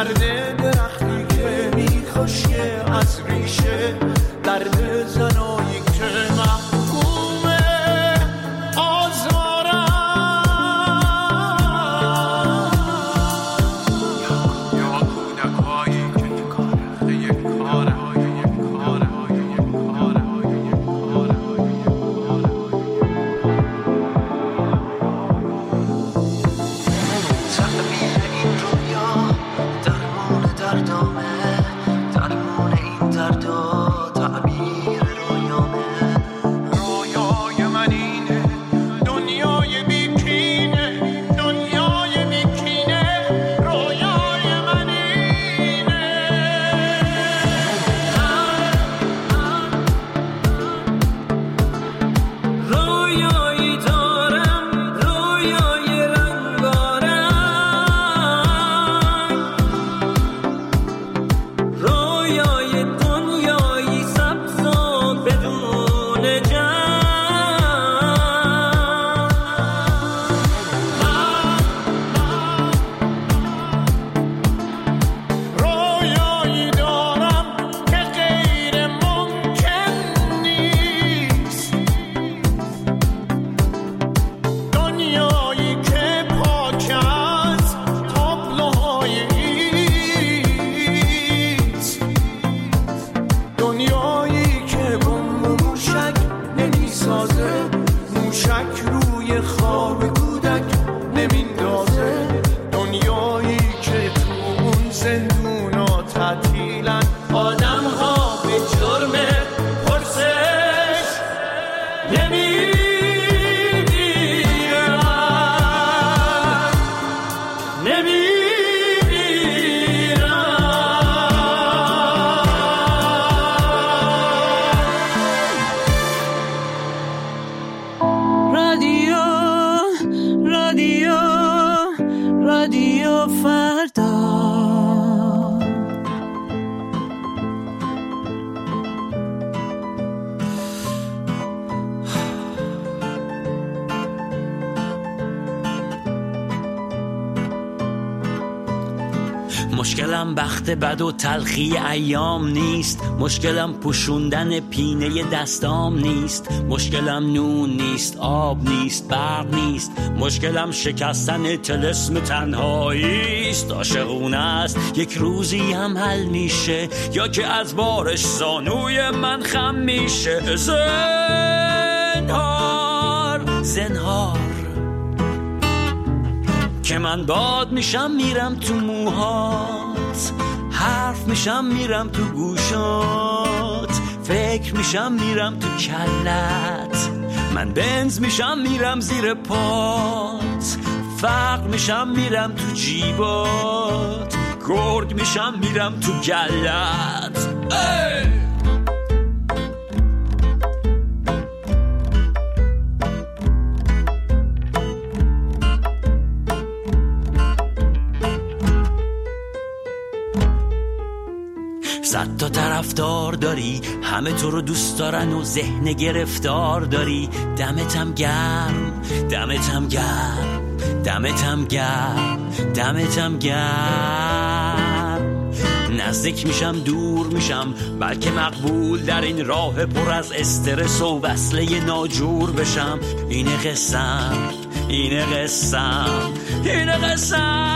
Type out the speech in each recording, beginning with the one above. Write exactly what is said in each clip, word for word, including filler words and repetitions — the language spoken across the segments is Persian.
درد درختی که میخوشه از ریشه، درد زنایی که محکومه آزارم. یا کودکایی که یک کاره یک کاره یک کاره یک کاره مشکلم بخت بد و تلخی ایام نیست، مشکلم پوشوندن پینه دستام نیست، مشکلم نون نیست، آب نیست، برق نیست، مشکلم شکستن طلسم تنهایی است. عاشقونه است یک روزی هم حل میشه، یا که از بارش زانوی من خم میشه. زنهار زنهار که من باد میشم میرم تو موهات، حرف میشم میرم تو گوشات، فکر میشم میرم تو کلت، من بنز میشم میرم زیر پات، فقر میشم میرم تو جیبات، گرگ میشم میرم تو گلت. ای! صد تا طرفدار داری، همه تو رو دوست دارن و ذهن گرفتار داری. دمتم گرم، دمتم گرم، دمتم گرم، دمتم گرم. نزدیک میشم دور میشم، بلکه مقبول در این راه پر از استرس و وصله ناجور بشم. اینه قسم، اینه قسم، اینه قسم.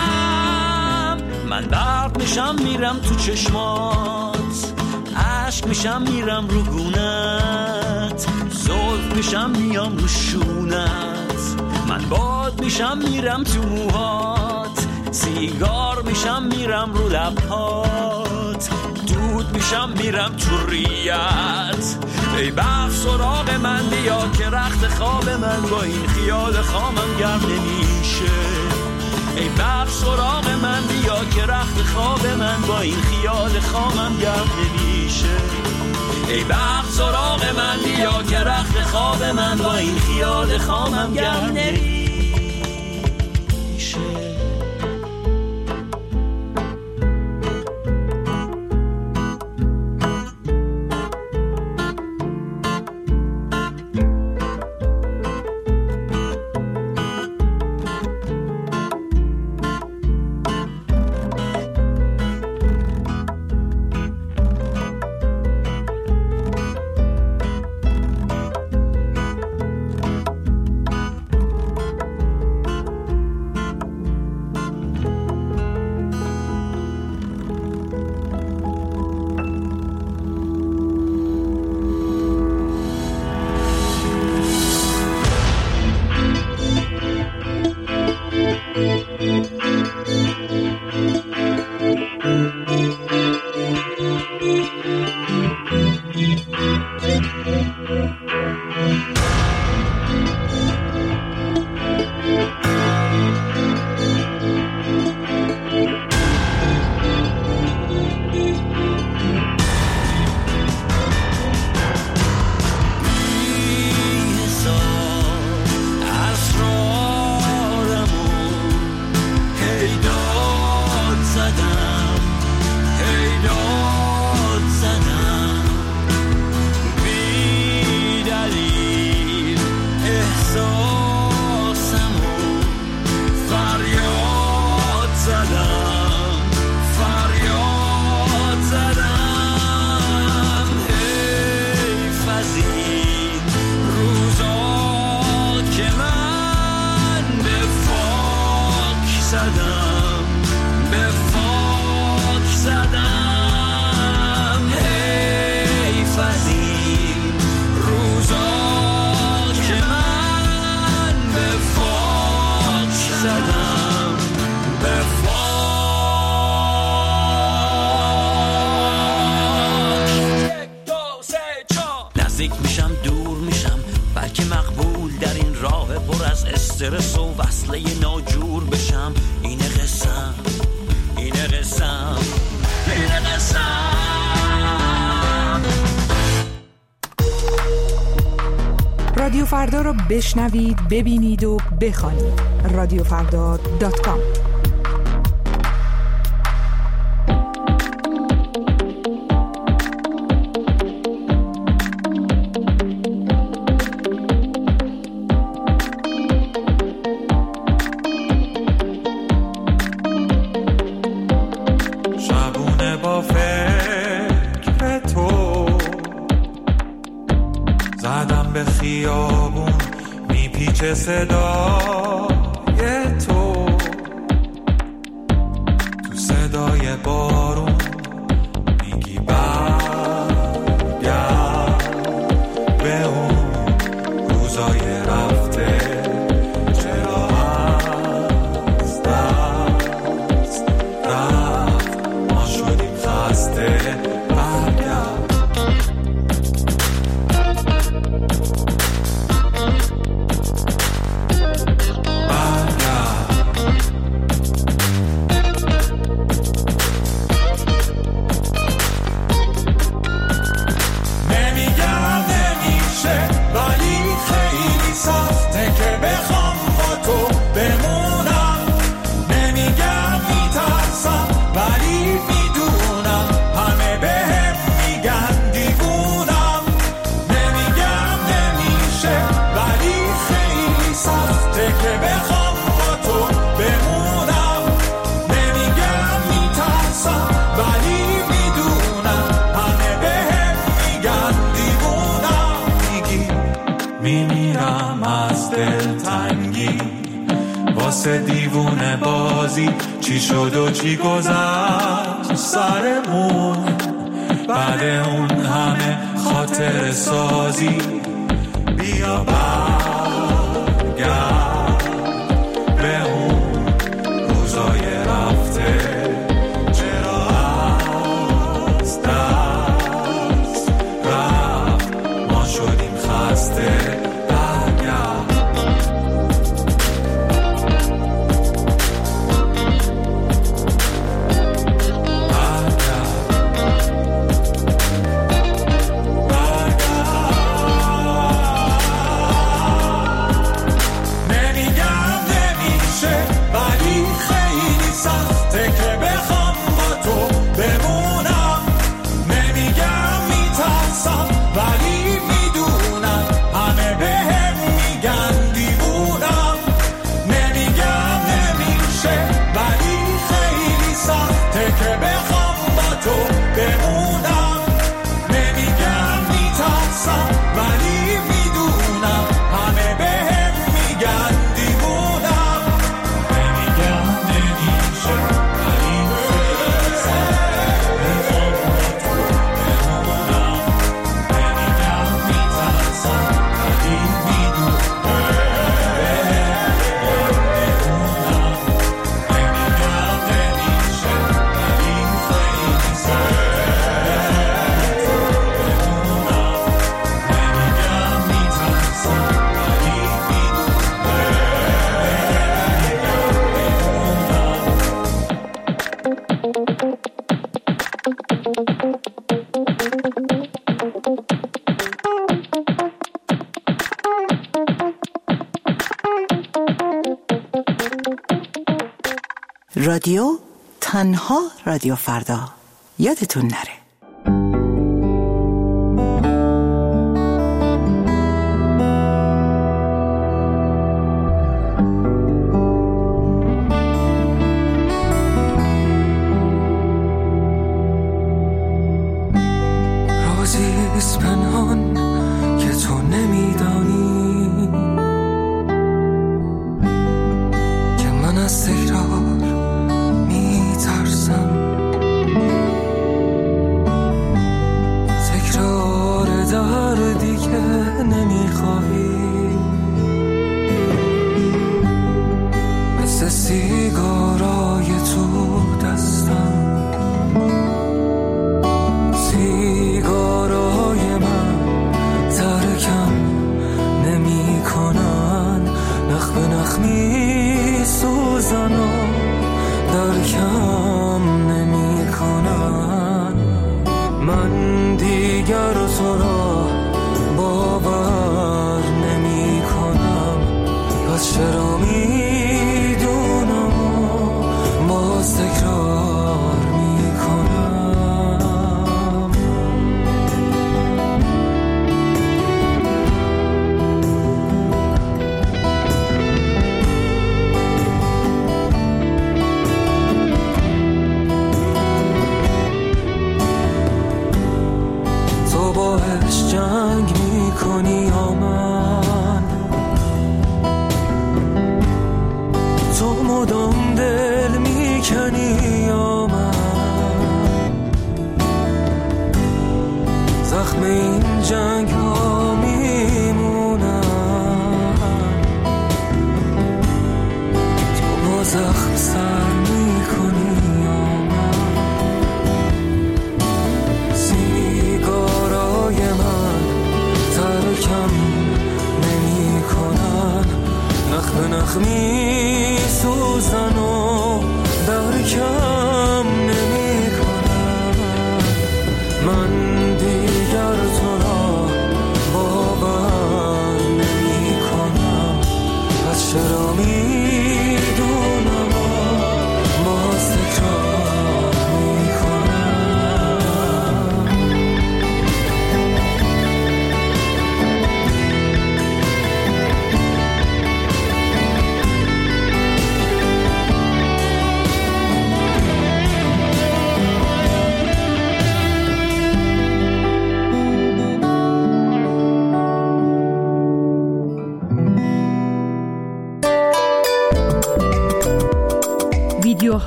من برق میشم میرم تو چشمات، عشق میشم میرم رو گونت، زلف میشم میام رو شونت، من باد میشم میرم تو موهات، سیگار میشم میرم رو لبهات، دود میشم میرم تو ریت. ای بخت سراغ من بیا که رخت خواب من با این خیال خامم گرم نمیشه. ای بخت سراغ من بیا که رخت خواب من با این خیال خامم گرم نمیشه. ای بخت سراغ من بیا که رخت خواب من با این خیال خامم گرم نمیشه. استرس و وصله ناجور بشم. اینه قسم، اینه قسم، اینه قسم. رادیو فردا رو بشنوید، ببینید و بخوانید. رادیو فردا دات کام. شبونه با فکر تو زدم به خیابون، میپیچه صدای تو، تو صدای بارون میگی برگرد به اون روزای رفته. چرا از دست رفت ما شدیم خسته. برگرد واسه دیوونه بازی، چی شد و چی گذشت سرمون بعد اون همه خاطر سازی. بیا برگرد به اون روزای رفته. چرا از دست رفت ما شدیم خسته. رادیو تنها رادیو فردا، یادتون نره. رازیست پنهان که تو نمیدانی که من از تکرار میترسم. تکرار دردی که نمیخواهی، مثل سیگارای تو دستم. سیگارای من ترکم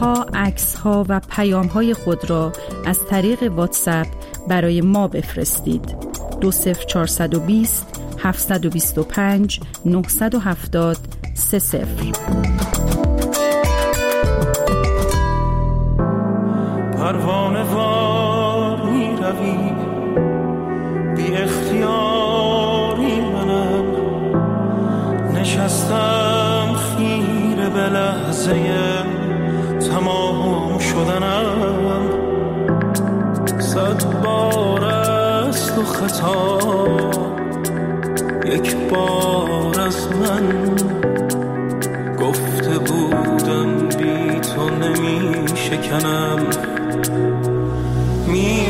ها، عکس ها و پیام های خود را از طریق واتساپ برای ما بفرستید. دو صفر چهارصد و بیست هفتصد و بیست و پنج نهصد و هفتاد سه صفر. پروانه وار می روی بی اختیاری، منم نشستم خیره به لحظه تمام شدنم. صد بار است و خطا یک بار از من، گفته بودم بی تو نمی شکنم، می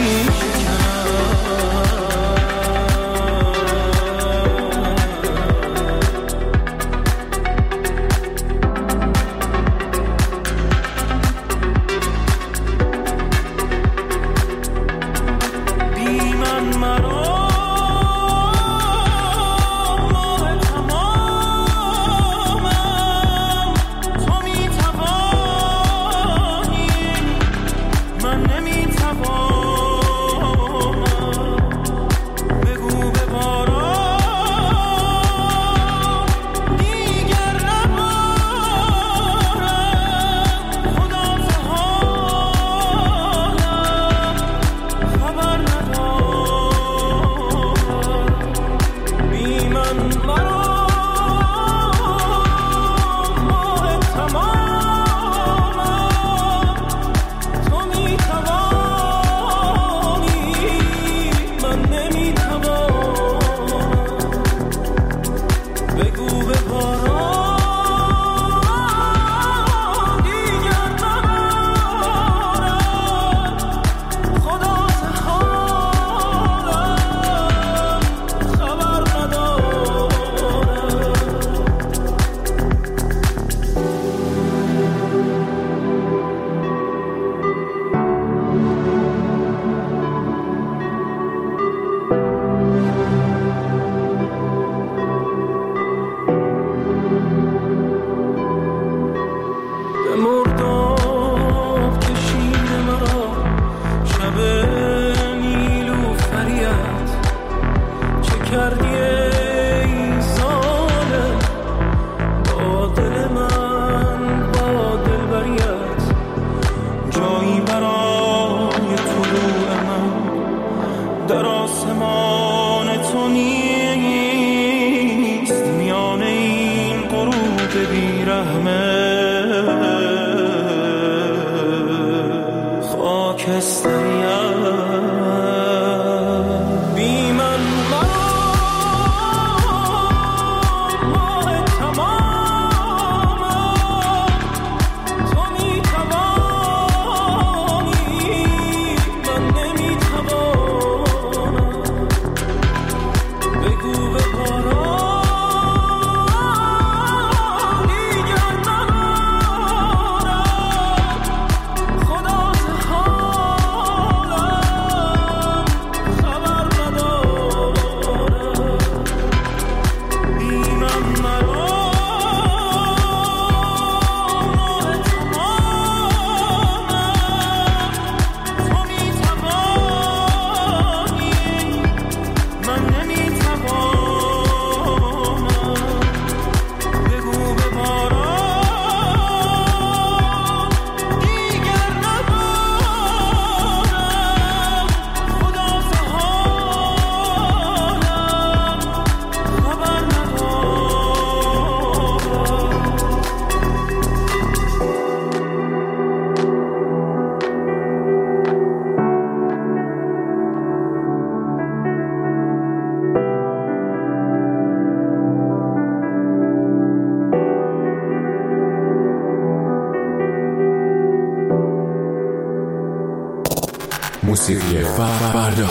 موسیقی فردا.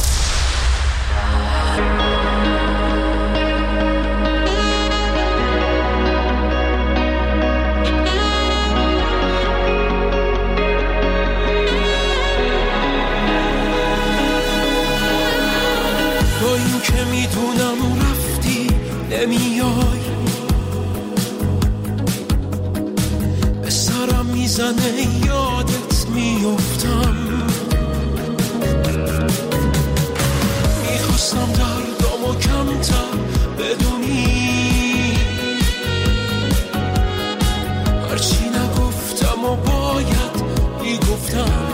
با این که میدونم رفتی نمیای، به سرم میزنی روزنه یادت میافتم، میخواستم دردامو کمتر بدونی، هرچی نگفتم و باید میگفتم.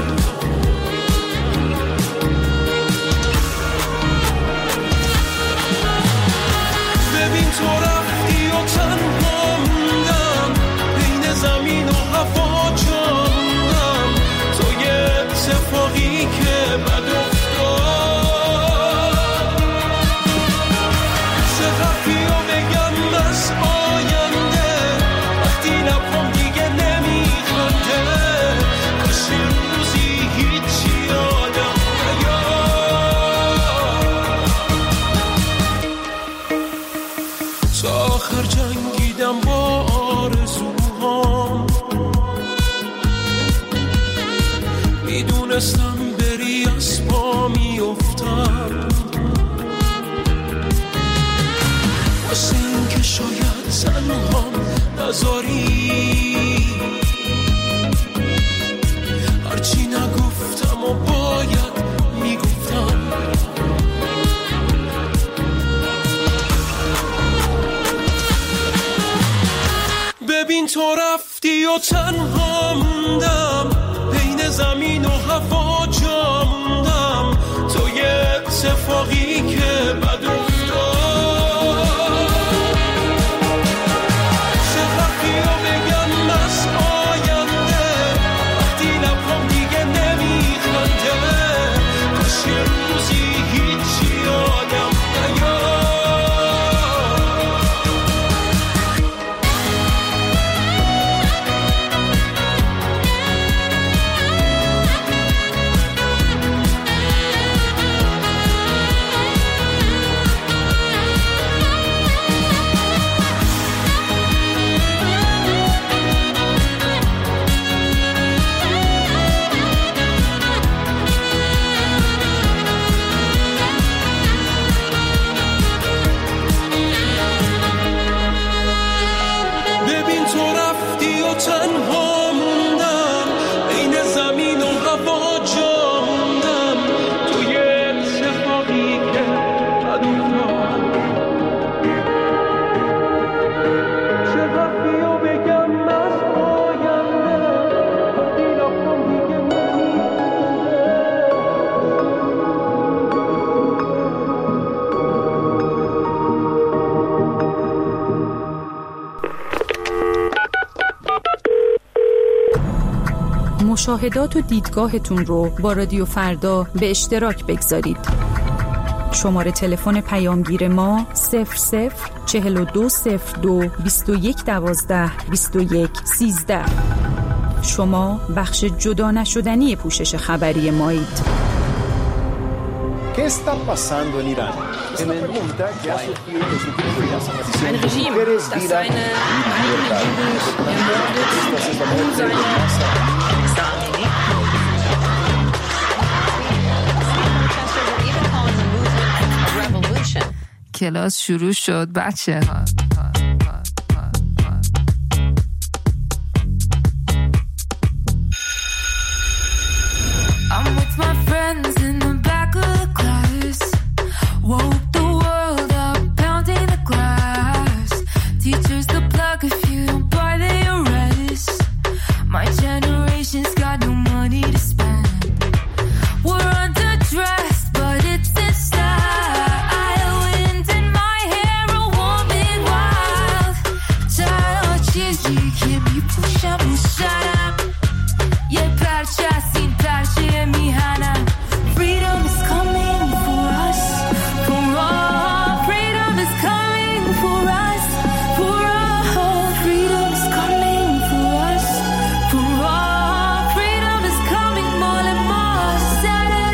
ببین تو رفتی و تنها موندم، بین زمین و هوا جاندم، تو یه اتفاقی که بد افتاد. چقدر و بگم از آینده وقتی لبم دیگه نمیخنده، کاش این روزی هیچی یادم تا آخر جنگیدم با آرزوهام، میدونستم بری از پا میافتم، واسه این که شاید تنهام نذاری، هرچی نگفتم و باید میگفتم. ببین تو رفتی و تنها موندم، بین زمین و هوا جا موندم، تو یه اتفاقی که بد افتاد. چقدر و بگم از آینده وقتی لبم دیگه نمیخنده، کاش یه روزی هیچی یادم نیاد. تنها موندم، بین زمین و هوا جا موندم، تو یه اتفاقی که بد افتاد. چقدر و بگم از آینده وقتی لبم دیگه مشاهدات و دیدگاهتون رو با رادیو فردا به اشتراک بگذارید. شماره تلفن پیامگیر ما صفر صفر چهل و دو صفر دو بیست و یک دوازده بیست و یک سیزده. شما بخش جدا نشدنی پوشش خبری مایید. ¿Qué está pasando en Irán? Es una pregunta que ha surgido en los últimos días. Ein Regime, das seine eigene Jugend ermordet und seine کلاس شروع شد بچه ها. I'm with my friends in the back of the class. Woke the world up, pounding the glass. Teachers the plug if you don't buy the arrest. My generation's got no money to spend. We're underdressed, but it's in style. Wind in my hair, a woman wild. Child, she's you me push up and shut up. Yeah, parcha sin parche mihana. Freedom is coming for us, for all. Freedom is coming for us, for all. Freedom is coming for us, for all. Freedom is coming more and more. Set it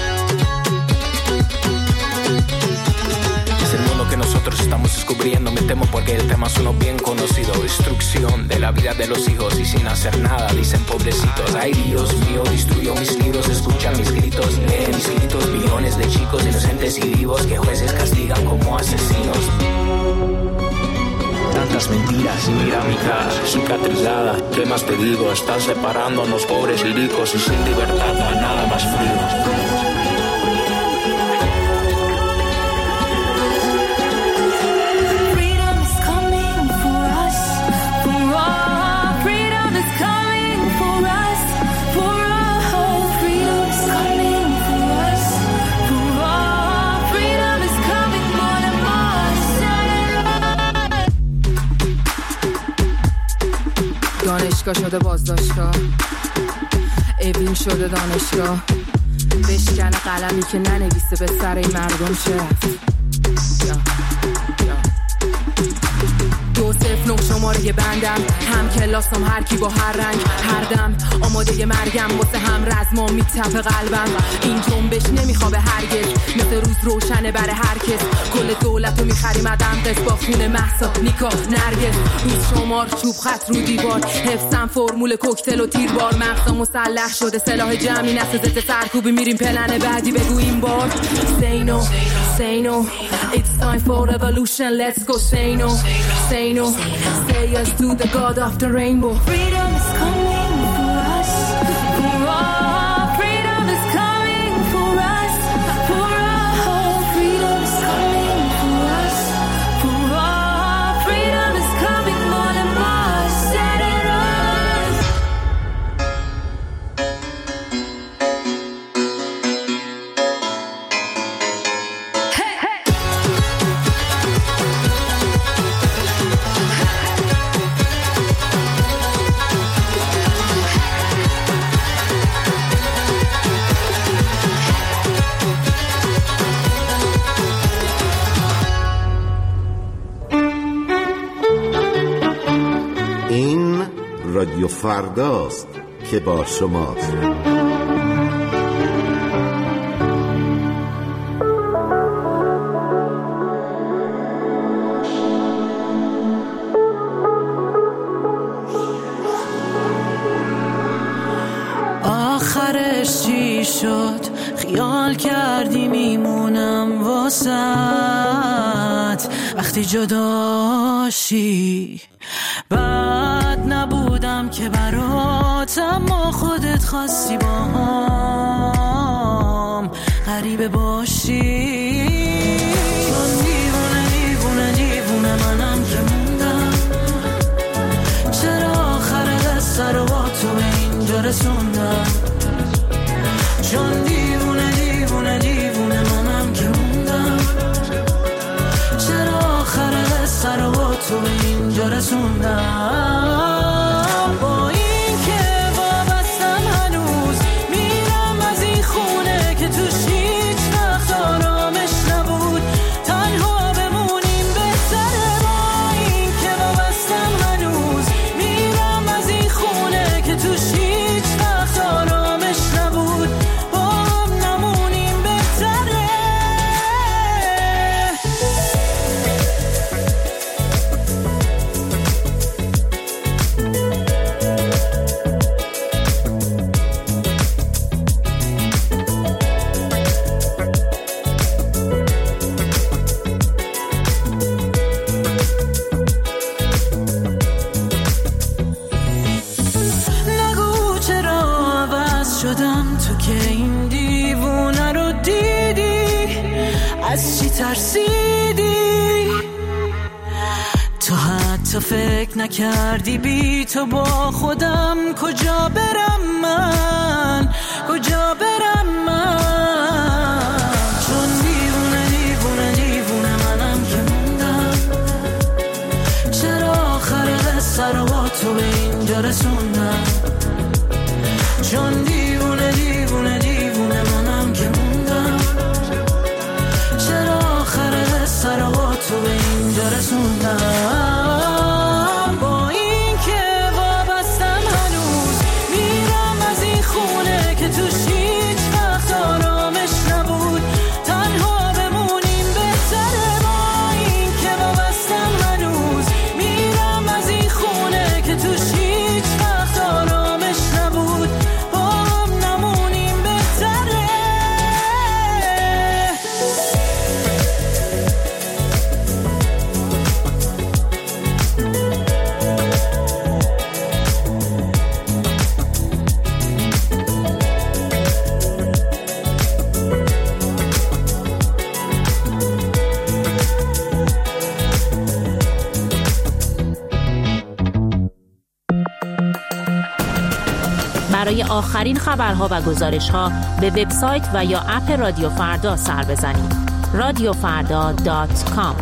Es el mundo que nosotros estamos descubriendo. Me temo porque el tema suena bien conocido. Destrucción de la vida de los hijos y sin hacer nada dicen pobrecitos. Ay Dios mío, destruyó mis libros, escucha mis gritos, lee mis gritos. Millones de chicos inocentes y vivos que jueces castigan como asesinos. Tantas mentiras y mira mi cara cicatrizada. ¿Qué más te digo? Están separándonos pobres y ricos y sin libertad no hay nada más frío. دانشگاه شده بازداشتگاه، اوین شده دانشگاه، بشکن قلمی که ننویسه به سر این مردم چه دو صفر نه شماره بندم، هم کلاسم هر کی با هر رنگ هر دم آماده مرگم، واسه هم رزمام میتپه قلبم. این جنبش نمیخوابه هرگز، مثل روز روشنه برای هر کس. کل دولتو میخریم عدم قص با خون مهسا نیکا نرگس. روز شمار چوب خط رو دیوار، حفظم فرمول کوکتل و تیربار. مغزا مسلح شده سلاح جمعی نسل ضد سرکوبی، میریم پلن بعدی بگو این بار. Say no, say no, it's time for revolution, let's go. Say no, say no, say yes to the God of the rainbow. Freedom is coming for us, for all. Freedom is coming for us, for all. Freedom is coming for us, for all. Freedom is coming more and more. Set it up. Hey, hey. این رادیو فرداست که با شماست. آخرش چی شد؟ خیال کردی میمونم واسط وقتی جداشی. بد نبودم که برات، اما خودت خواستی با هم غریبه باشی. چون دیوونه دیوونه دیوونه منم که موندم، چرا آخر قصه رو با تو به اینجا رسوندم. چون دیوونه دیوونه دیوونه منم که موندم، چرا آخر قصه رو با تو به اینجا رسوندم. با این که وابستم هنوز میرم از این خونه که توش هیچ وقت آرامش نبود. تنها بمونیم بهتره. با این که وابستم هنوز میرم از این خونه که توش هیچ وقت آرامش نبود. با هم نمونیم بهتره. نگو چرا عوض شدم، تو که این دیوونه رو دیدی. از چی ترسیدی؟ تو حتی فکر نکردی بی تو با خودم کجا برم من، کجا برم من. چون دیوونه دیوونه دیوونه منم که موندم، چرا آخر قصه رو با تو به اینجا رسوندم. چون دیوونه دیوونه دیوونه منم که موندم، چرا آخر قصه رو با تو به اینجا رسوندم. با این که وابستم هنوز میرم از این خونه که توش هیچ وقت آرامش نبود. تنها بمونیم بهتره. با این که وابستم هنوز برای آخرین خبرها و گزارش‌ها به وبسایت و یا اپ رادیو فردا سر بزنید. رادیو فردا دات کام.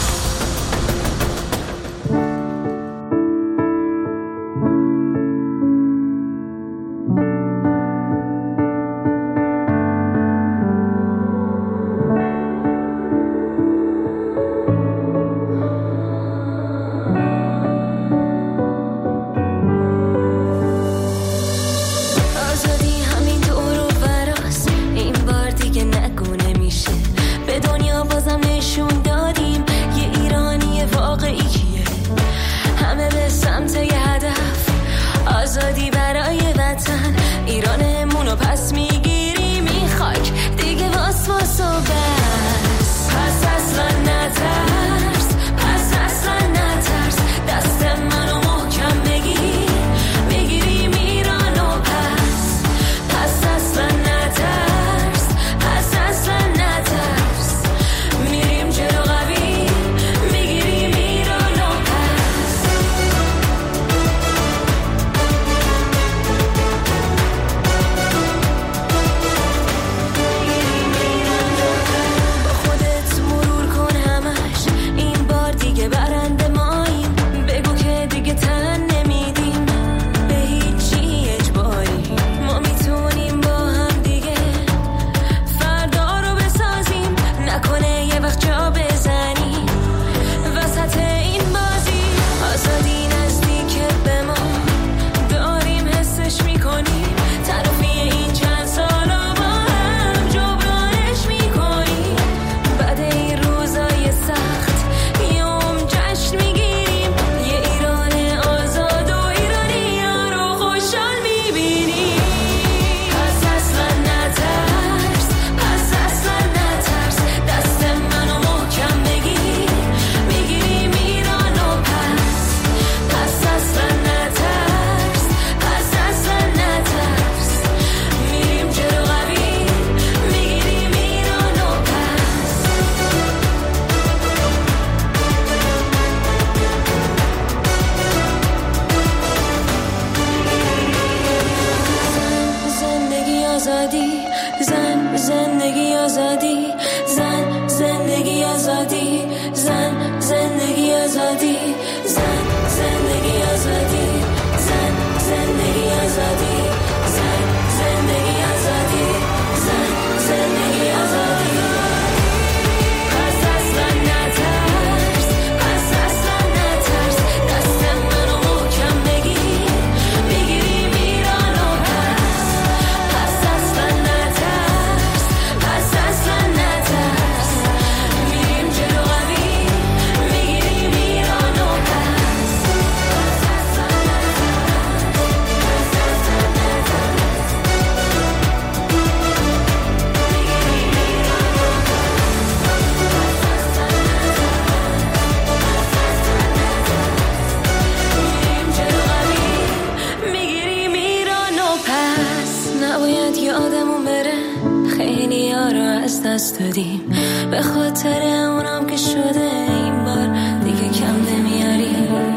به خاطر اونم که شده این بار دیگه کم نمیاری.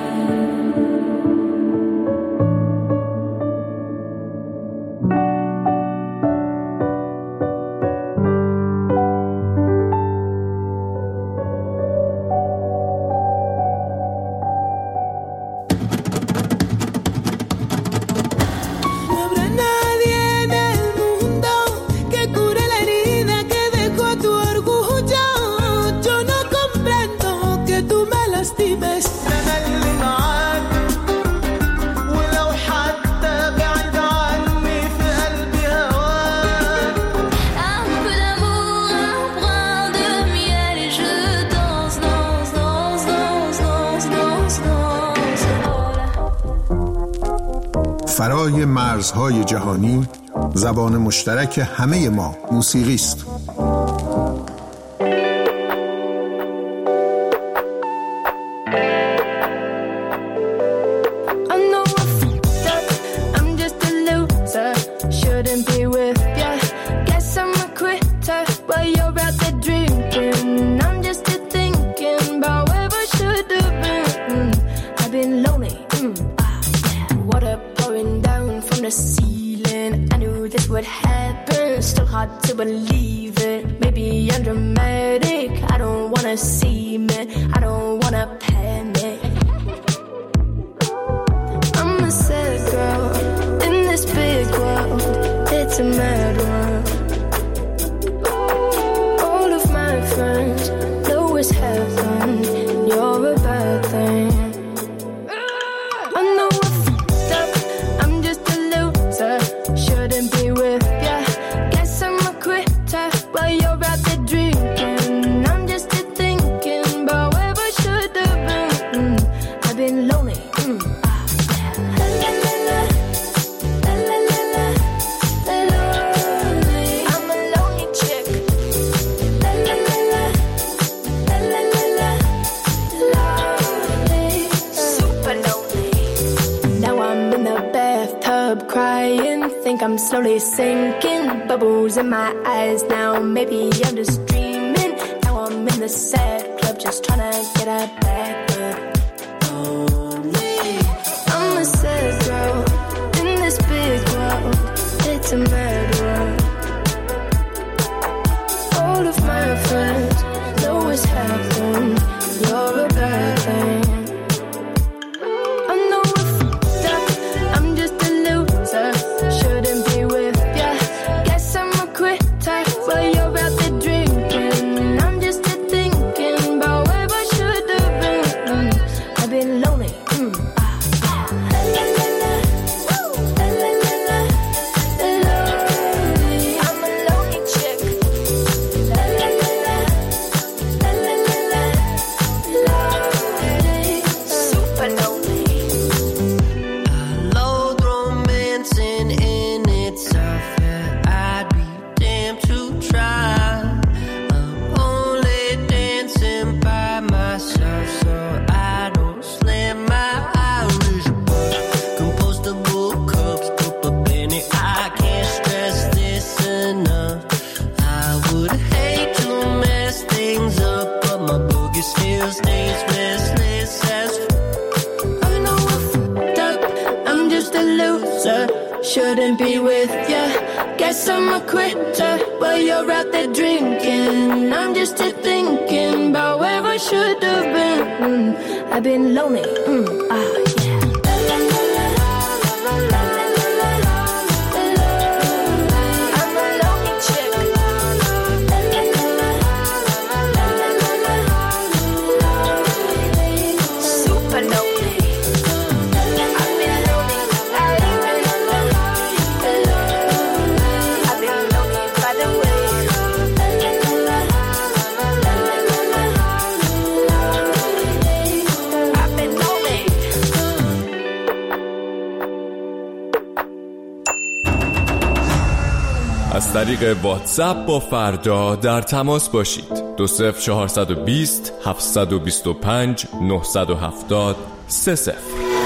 فرای مرزهای جهانی، زبان مشترک همه ما موسیقی است. Water pouring down from the ceiling. believe it. Maybe I'm dramatic, I don't wanna see me, I don't wanna panic. I'm a sad girl in this big world, it's a mad world. All of my friends know it's heaven, you're a bad thing. I know I fucked up, I'm just a loser, shouldn't be with ya. Guess I'm a quitter while you're out there drinking. I'm just a thinking about where I should have been. Mm, I've been lonely. Mm, ah, yeah. La, la, la, la. La, la, la, la. La, lonely. I'm a lonely chick. La, la, la, la. La, la, la, la. Lonely. Super lonely. Now I'm in the bathtub crying, think I'm slowly sinking, bubbles in my eyes now, maybe I'm just dreaming. Now I'm in the sad club just trying to get a back up. Only I'm a sad girl in this big world, it's a mad world. All of my friends know it's heaven, you're a bad thing. I know I fucked up, I'm just a loser, shouldn't be with ya. Guess I'm a quitter while you're out there drinking. I'm just a thinking about where I should have been. Mm, I've been lonely. Mm, ah, yeah. La, la, la, la. La, la, la, la. Lonely. I'm a lonely chick. La, la, la, la. La, la, la, la. Lonely. Super lonely. Loathe romancing in itself, yeah, I'd be damned to try. I'm only dancing by myself, so I don't slam my Irish bar. Compostable cups, put a penny, I can't stress this enough. I would hate to mess things up, but my boogie still stays restless as I know I fucked up, I'm just a loser, shouldn't be with ya. Guess I'm a quitter while you're out there drinking. I'm just a thinking about where I should have been. Mm, I've been lonely. Mm, ah, yeah. La, la, la, la. La, la, la, la. Lonely. I'm a lonely chick. La, la, la, la. La, la, la, la. Lonely. Super lonely. I've been lonely. I've been lonely. I've been lonely by the way. La, la, la, la. La, la, la, la. Lonely. I've been lonely. از طریق واتساپ با فردا در تماس باشید. دو صفر چهارصد و بیست هفتصد و بیست و پنج نهصد و هفتاد سه صفر.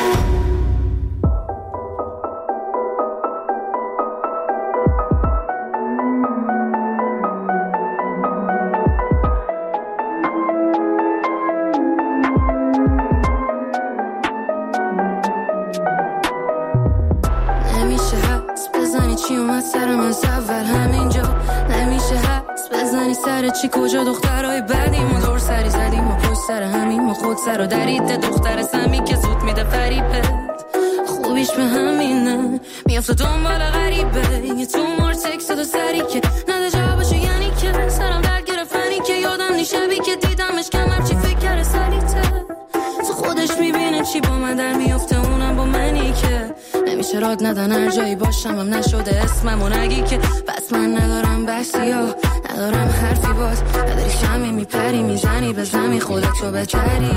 نمیشه حدس بزنی چی اومد سرم از اول همینجا. نمیشه حدس بزنی سر چی کجا دخترهای بعدی ما دور سری زدیم ما پشت سر همین ما خود سر و دریده دختر سمی که زود میده فریبت خوبیش به همینه میافته دنبال غریبه یه تو مار تکست دو سری که نده جوابشو یعنی که سرم درد گرفتنی که یادم نی شبی که دیدمش کمر چی فکر کرده سریته تو خودش میبینه چی با من در میافته اونم با منی که نمیشه راد ندن هر جایی باشم هم نشده اسمم و نگی که بس من ندارم بحثی ها ندارم حرفی باز نداری شمی میپری میزنی به زمی خودتو بهتری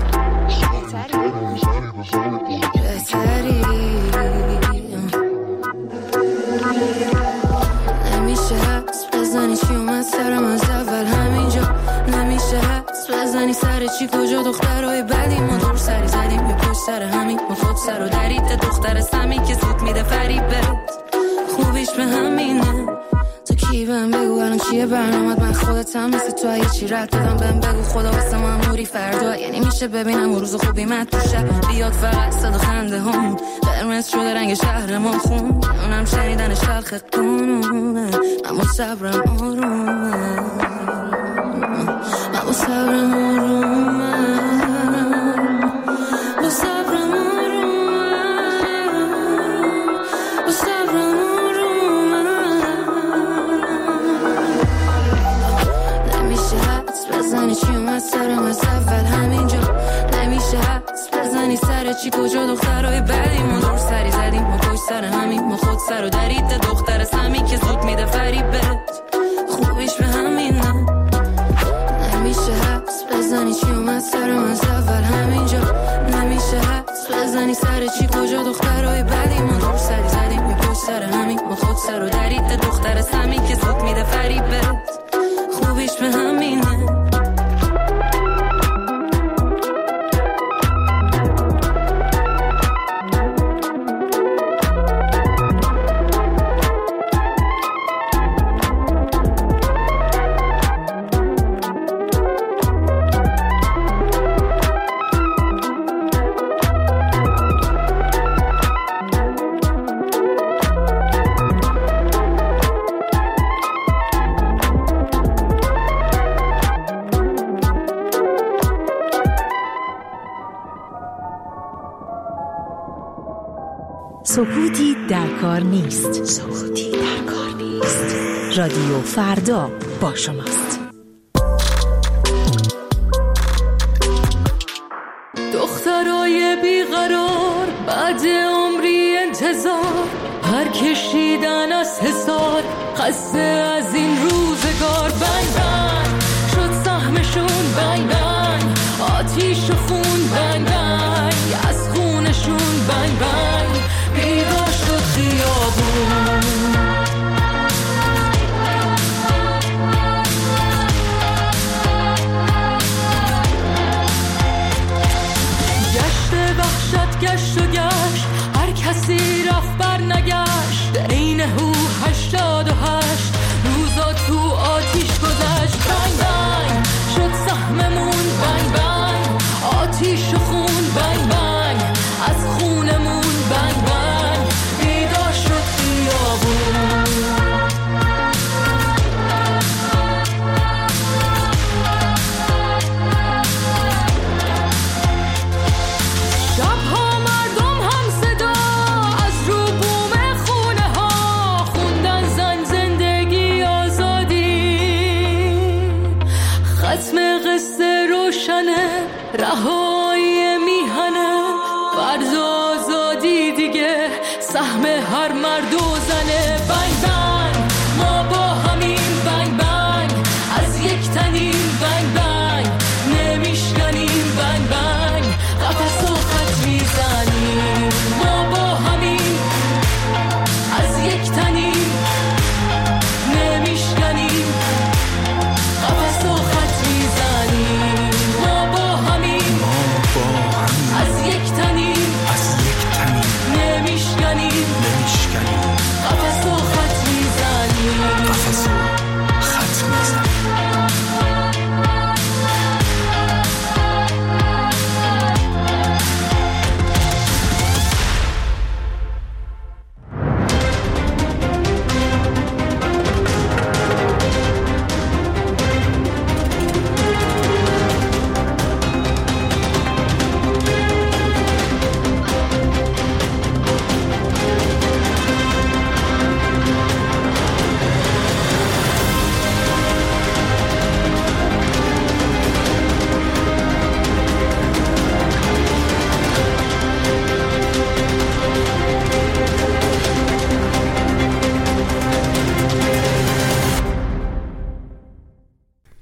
بهتری نمیشه حدس بزنی چی اومد سرم از اول همینجا نمیشه حدس بزنی سر چی کجا دخترهای بعدی ما دور سری زدیم یه پشت سر همین ما خود سر و دریده دختر سمی که زود میده فریبت خوبیش به همینه تو کی بهم بگو الان چیه برنامت من خودتم، مثل تو اگه چی رد دادم بهم بگو خدا واسه من موری فردا. یعنی میشه ببینم اون روز خوبی مد تو شب بیاد فقط صدا خنده هم قرمز شده رنگ شهر ما خون. اونم شنیدن شلخ قانونه، اما صبرم آرومه، اما صبرم آرومه، با صبرم آرومه، با صبرم آرومه. نمیشه حدس بزنی چی اومد سرم از اول همینجا، نمیشه حدس بزنی سر چی کجا دخترهای بعدی ما دور سری زدیم ما پشت سر همین ما خود سر و درید دختر سمی که زود میده فریبت خوبیش به همینه. نمیشه حدس بزنی چی اومد سرم از اول همینجا، نمیشه حدس بزنی سر چی کجا دخترهای بعدی ما دور سری زدیم ما پشت سر همین ما خود سر و درید دختر سمی که زود میده فریبت خوبیش به همینه. سکوتی در کار نیست. سکوتی در کار نیست. رادیو فردا با شماست. دخترای بیقرار بعد عمری انتظار هر کشیدن از حصار خسته از این روزگار. بنگ بنگ شد سهمشون، بنگ بنگ آتیش و خون، بنگ بنگ از خونشون، بنگ بنگ بیدار شد خیابون. گشت وحشت گشت و گشت هر کسی رفت بر نگشت، عین هو هشتاد و هشت روزا تو آتیش گذشت. بنگ بنگ شد سهممون، بنگ بنگ آتیش و خون، بنگ بنگ از خونمون، بنگ بنگ بیدار شد خیابون. شبها مردم هم صدا از رو بوم خونه ها خوندن زن زندگی آزادی. ختم قصه روشنه، رهایی میهنه، فرض آزادی دیگه سهم هر مرد و زنه. بنگ بنگ